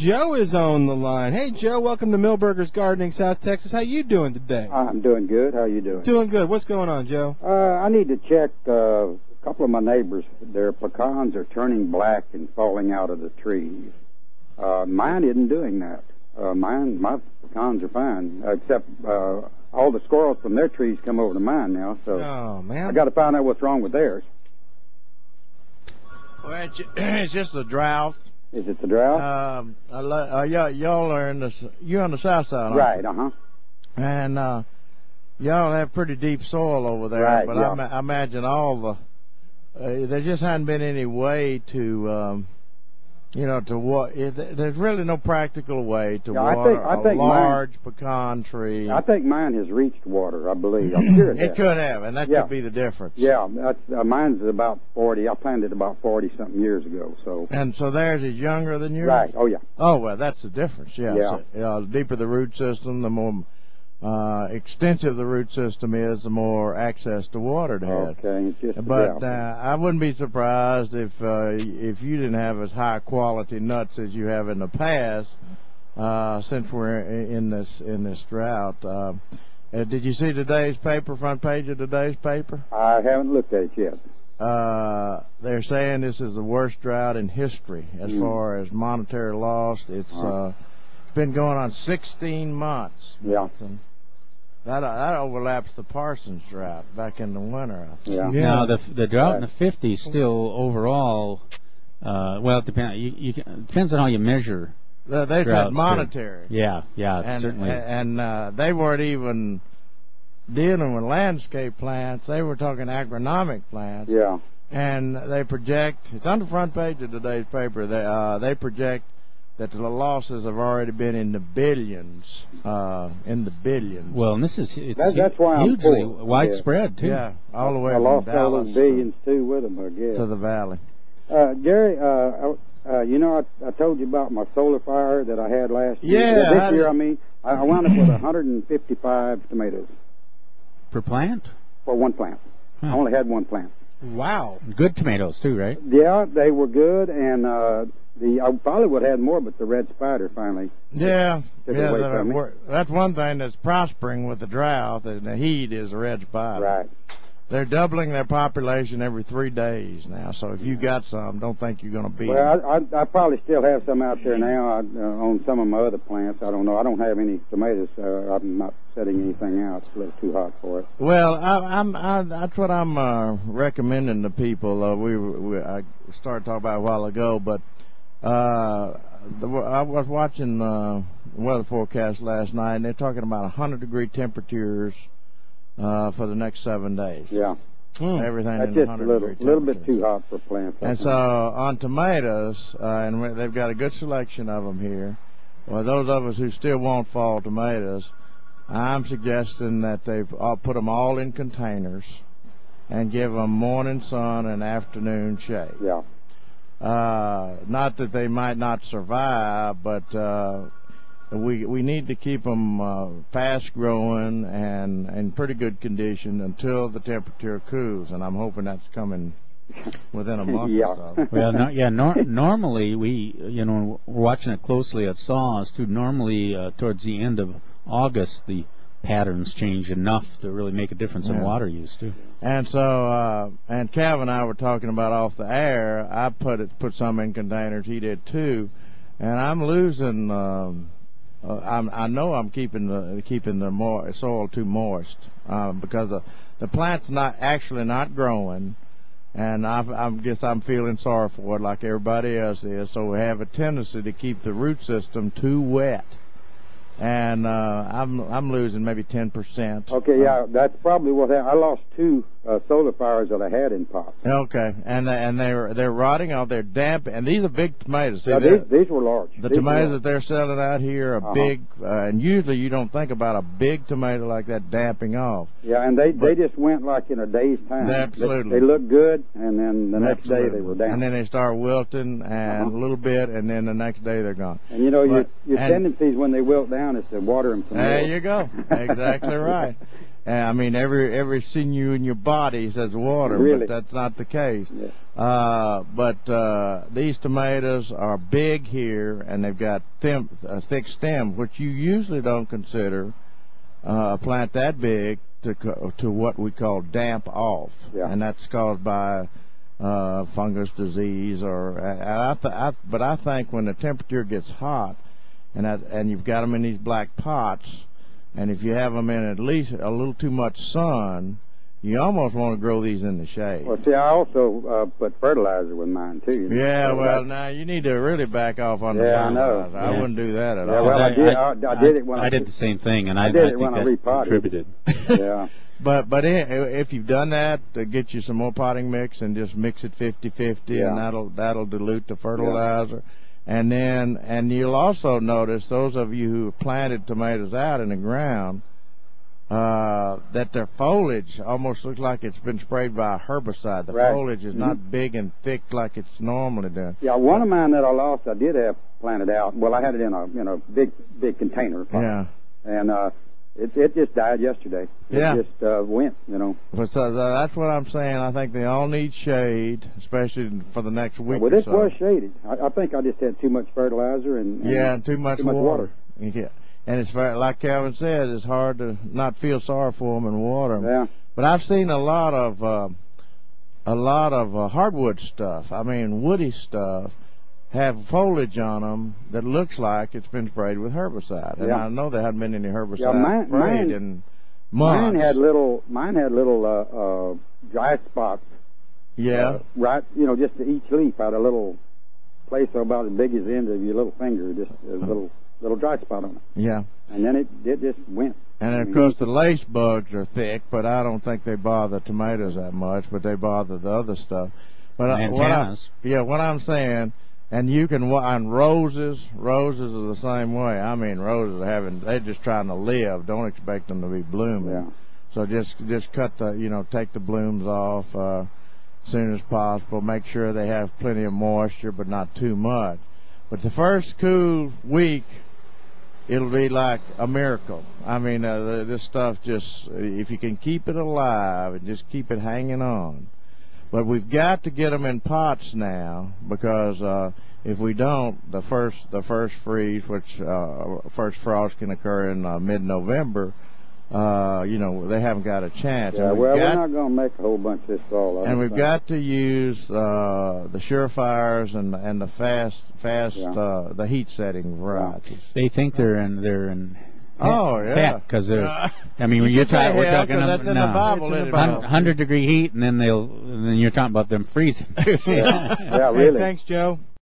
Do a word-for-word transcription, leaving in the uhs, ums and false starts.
Joe is on the line. Hey, Joe, welcome to Millburgers Gardening, South Texas. How you doing today? I'm doing good. How are you doing? Doing good. What's going on, Joe? Uh, I need to check uh, a couple of my neighbors. Their pecans are turning black and falling out of the trees. Uh, mine isn't doing that. Uh, mine, my pecans are fine, except uh, all the squirrels from their trees come over to mine now. So oh, man. I got to find out what's wrong with theirs. Well, it's just a drought. Is it the drought? Um, uh, y'all, y'all are in the you're on the south side, aren't right? You? Uh huh. And uh, y'all have pretty deep soil over there, right, but yeah. I, I imagine all the uh, there just hadn't been any way to, um, you know, to what. There's really no practical way to yeah, water I think, I think a large mine, pecan tree. I think mine has reached water. I believe. I'm sure it, it has. could have, and that yeah. could be the difference. Yeah, that's, uh, mine's about forty. I planted about forty something years ago. So. And so theirs is younger than yours. Right. Oh yeah. Oh well, that's the difference. Yeah. Yeah. So, uh, the deeper the root system, the more uh, extensive the root system is, the more access to water it has. Okay. It's just but uh, I wouldn't be surprised if uh, if you didn't have as high quality nuts as you have in the past, uh, since we're in this in this drought. Uh, uh, did you see today's paper, front page of today's paper? I haven't looked at it yet. Uh, they're saying this is the worst drought in history as mm. far as monetary loss. It's uh, been going on sixteen months. Yeah. And that that overlaps the Parsons drought back in the winter, I think. Yeah. yeah. Now the the drought right. in the fifties still overall. Uh, well, it depends. You, you can, depends on how you measure. Uh, they said monetary. Too. Yeah, yeah, and, certainly. And uh, they weren't even dealing with landscape plants. They were talking agronomic plants. Yeah. And they project, it's on the front page of today's paper, they, uh, they project that the losses have already been in the billions, uh, in the billions. Well, and this is, it's that's, that's why hugely I'm poor. widespread, yeah. too. Yeah, all the way I from lost Dallas all those billions, too, with them, I guess. To the valley. Uh, Jerry, uh, uh, you know, I, I told you about my solar fire that I had last year. Yeah. This I year, I mean, I, I wound up with one hundred fifty-five tomatoes. Per plant? For one plant. Huh. I only had one plant. Wow. Good tomatoes, too, right? Yeah, they were good, and uh, the I probably would have had more, but the red spider finally yeah, took yeah, away the, from me. That's one thing that's prospering with the drought, and the heat is the red spider. Right. They're doubling their population every three days now, so if you got some, don't think you're going to beat well, them. I, I, I probably still have some out there now I, uh, on some of my other plants. I don't know. I don't have any tomatoes. Uh, I'm not setting anything out. It's a little too hot for it. Well, I, I'm, I, that's what I'm uh, recommending to people. Uh, we, we I started talking about it a while ago, but uh, the, I was watching uh, the weather forecast last night, and they're talking about one hundred degree temperatures Uh, for the next seven days. Yeah. Mm. Everything That's in just one hundred a little, degree little bit too hot for plants. And so on tomatoes, uh, and they've got a good selection of them here. Well, those of us who still want fall tomatoes, I'm suggesting that they put them all in containers and give them morning sun and afternoon shade. Yeah. Uh, not that they might not survive, but uh, We we need to keep them uh, fast growing and in pretty good condition until the temperature cools, and I'm hoping that's coming within a month yeah. or so. Well, no, yeah. Nor normally we, you know, we're watching it closely at S A W S too. Normally, uh, towards the end of August, the patterns change enough to really make a difference yeah. in water use too. And so, uh, and Calvin and I were talking about off the air. I put it put some in containers. He did too, and I'm losing. Um, Uh, I'm, I know I'm keeping the keeping the mo soil too moist uh, because the the plant's not actually not growing, and I've, I guess I'm feeling sorry for it like everybody else is. So we have a tendency to keep the root system too wet, and uh, I'm I'm losing maybe ten percent. Okay, yeah, that's probably what happened. I lost two uh, solar fires that I had in pots. Okay, and and they're they're rotting out. They're damp, and these are big tomatoes. See, yeah, these, these were large. The these tomatoes large. that they're selling out here are uh-huh. big, uh, and usually you don't think about a big tomato like that damping off. Yeah, and they but they just went like in a day's time. Absolutely, they, they looked good, and then the next absolutely. day they were down. And then they start wilting, and uh-huh. a little bit, and then the next day they're gone. And you know but, your your tendencies when they wilt down is to water them some There more. you go, exactly right. And, I mean, every every sinew in your body says water, Really? but that's not the case. Yeah. Uh, but uh, these tomatoes are big here, and they've got thin, a thick stem, which you usually don't consider uh, a plant that big to co- to what we call damp off, Yeah. and that's caused by uh, fungus disease or. And I th- I, but I think when the temperature gets hot, and that, and you've got them in these black pots. And if you have them in at least a little too much sun, you almost want to grow these in the shade. Well, see, I also uh, put fertilizer with mine too. You know? Yeah, So well, that- now you need to really back off on the Yeah, I know. fertilizer. I Yeah. wouldn't do that at Yeah, all. well, I I, did- I- I did it when I- I did the same thing, and I, I did it think when I that repotted. contributed. yeah. But but i- if you've done that, uh, get you some more potting mix and just mix it fifty-fifty, and Yeah. that'll that'll dilute the fertilizer. And then and you'll also notice those of you who have planted tomatoes out in the ground. Uh, that their foliage almost looks like it's been sprayed by a herbicide. The Right. foliage is Mhm. not big and thick like it's normally done. Yeah, one of mine that I lost, I did have planted out. Well, I had it in a in a big big container. Yeah. And uh, it it just died yesterday. It Yeah. just uh, went, you know. But so tha- that's what I'm saying. I think they all need shade, especially for the next week Well, or this so. was shaded. I, I think I just had too much fertilizer and, and Yeah, and too much, too much water. Yeah. And it's very, like Kevin said, it's hard to not feel sorry for them and water 'em. Yeah. But I've seen a lot of uh, a lot of uh, hardwood stuff. I mean, woody stuff have foliage on them that looks like it's been sprayed with herbicide. And Yeah. I know there hadn't been any herbicide Yeah, mine- sprayed mine- in months. Mine had little mine had little uh, uh, dry spots. yeah. Uh, right, you know, just to each leaf had a little place about as big as the end of your little finger, just a little little dry spot on it. Yeah. And then it, it just went. And of course the lace bugs are thick, but I don't think they bother tomatoes that much, but they bother the other stuff. But uh, what I, Antennas. yeah, what I'm saying, and you can wa- on roses, roses are the same way. I mean, roses are having, they're just trying to live. Don't expect them to be blooming. Yeah. So just just cut the, you know, take the blooms off uh, as soon as possible. Make sure they have plenty of moisture, but not too much. But the first cool week, it'll be like a miracle. I mean, uh, the, this stuff just, if you can keep it alive and just keep it hanging on. But we've got to get them in pots now, because uh, if we don't, the first the first freeze, which uh, first frost can occur in uh, mid-November, uh, you know, they haven't got a chance. Yeah, And we've well, got- we're not going to make a whole bunch this fall. I and don't we've think. got to use uh, the surefires and and the fast fast Yeah. uh, the heat setting varieties. They think they're in they're in. Oh, yeah. because they're. Uh, I mean, when you you're can say talking, we're hell, talking 'cause um, that's in no. the Bible. It's in the isn't it? Bible. Hun- hundred degree heat, and then they'll, and then you're talking about them freezing. Yeah, Hey, really. thanks, Joe.